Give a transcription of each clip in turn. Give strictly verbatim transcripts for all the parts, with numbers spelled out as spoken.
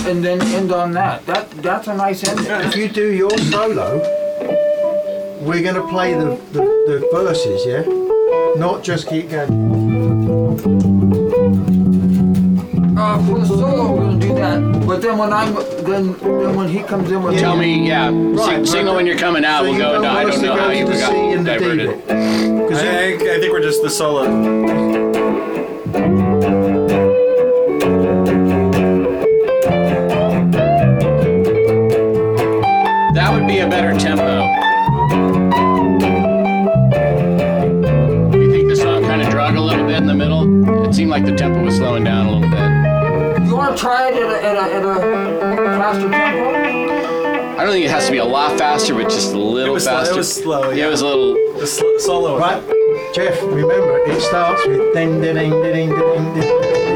and then end on that. That that's a nice ending. If you do your solo, we're going to play the, the, the verses, yeah? Not just keep going. Uh, for the solo, we're gonna do that. But then when I'm, then then when he comes in with Tell me, yeah, Right, sing, signal right. when you're coming out. So we'll you go don't into, I want us don't to know go how to you the C got and the D diverted. bit. 'Cause I, you- I, I think we're just the solo. That would be a better tempo. You think the song kind of drug a little bit in the middle? It seemed like the tempo was slowing down a little bit. You want to try it at a, at a, at a faster tempo? I don't think it has to be a lot faster, but just a little It was slow- faster. it was slow, yeah. It was a little. The sl- solo. Right, Jeff, remember, it starts with ding, ding, ding, ding, ding, ding.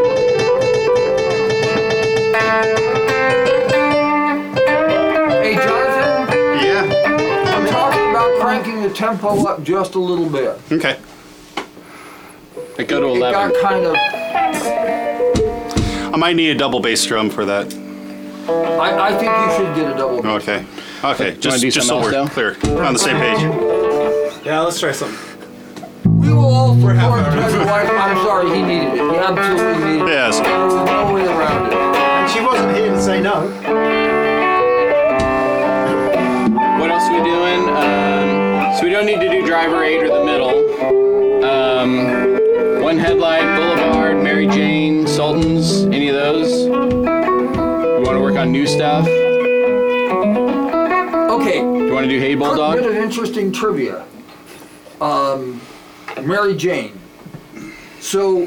Hey, Jonathan, Yeah. I'm talking about cranking the tempo up just a little bit. Okay. I go to It eleven. got kind of. I might need a double bass drum for that. I, I think you should get a double. Okay. Okay. wanna Just do just so something we're else clear on the same page. Yeah, let's try something. We will all support half hour. Teddy White. I'm sorry, he needed it. He absolutely needed it. Yes. There was no way around it. And she wasn't here to say no. What else are we doing? Um, so we don't need to do driver eight or the middle. Um, one headlight, Boulevard, Mary Jane, Sultans, any of those? We want to work on new stuff. Okay. Do you want to do Hey A bit Bulldog? of interesting trivia. Um, Mary Jane. So,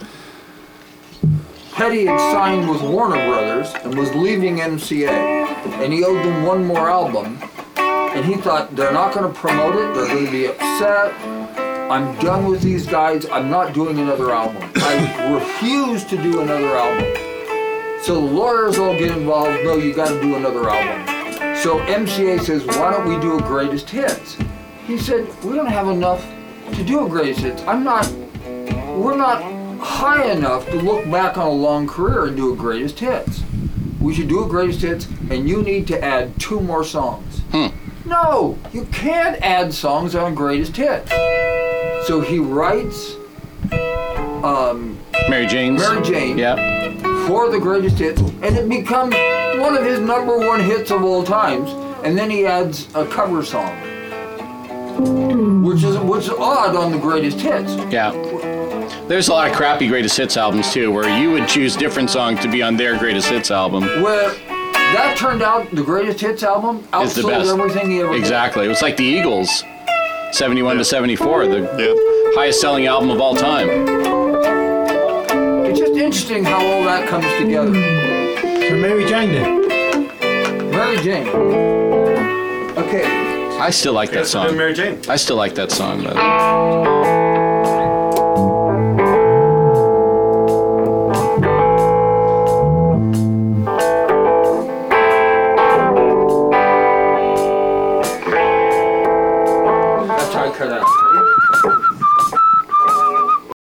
Petty had signed with Warner Brothers and was leaving M C A, and he owed them one more album, and he thought, they're not going to promote it, they're going to be upset, I'm done with these guys, I'm not doing another album. I refuse to do another album. So the lawyers all get involved, no, you got to do another album. So M C A says, why don't we do a greatest hits? He said, we don't have enough to do a greatest hits. I'm not, we're not high enough to look back on a long career and do a greatest hits. We should do a greatest hits, and you need to add two more songs. Hmm. No, you can't add songs on a greatest hits. So he writes um, Mary Jane's? Mary Jane Yeah. for the greatest hits, and it becomes one of his number one hits of all times. And then he adds a cover song, which is which is odd on the greatest hits. Yeah. There's a lot of crappy greatest hits albums too, where you would choose different songs to be on their greatest hits album. Where that turned out the greatest hits album Is the outsold best. everything he ever Exactly. It was like the Eagles, seventy-one to seventy-four, the Yeah. highest selling album of all time. did. It's just interesting how all that comes together. So Mary Jane then. Mary Jane. Okay. I still like that Yes, we're doing song. Mary Jane. I still like that song, though.